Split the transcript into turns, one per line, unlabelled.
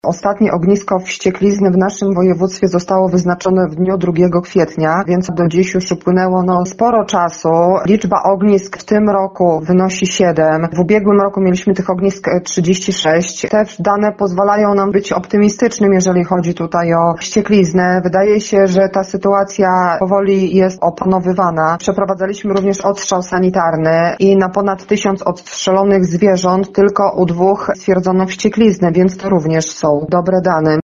Ostatnie ognisko wścieklizny w naszym województwie zostało wyznaczone w dniu 2 kwietnia, więc do dziś już upłynęło sporo czasu. Liczba ognisk w tym roku wynosi 7. W ubiegłym roku mieliśmy tych ognisk 36. Te dane pozwalają nam być optymistycznym, jeżeli chodzi tutaj o wściekliznę. Wydaje się, że ta sytuacja powoli jest opanowywana. Przeprowadzaliśmy również odstrzał sanitarny i na ponad 1000 odstrzelonych zwierząt tylko u 2 stwierdzono wściekliznę, więc to również są dobre dane.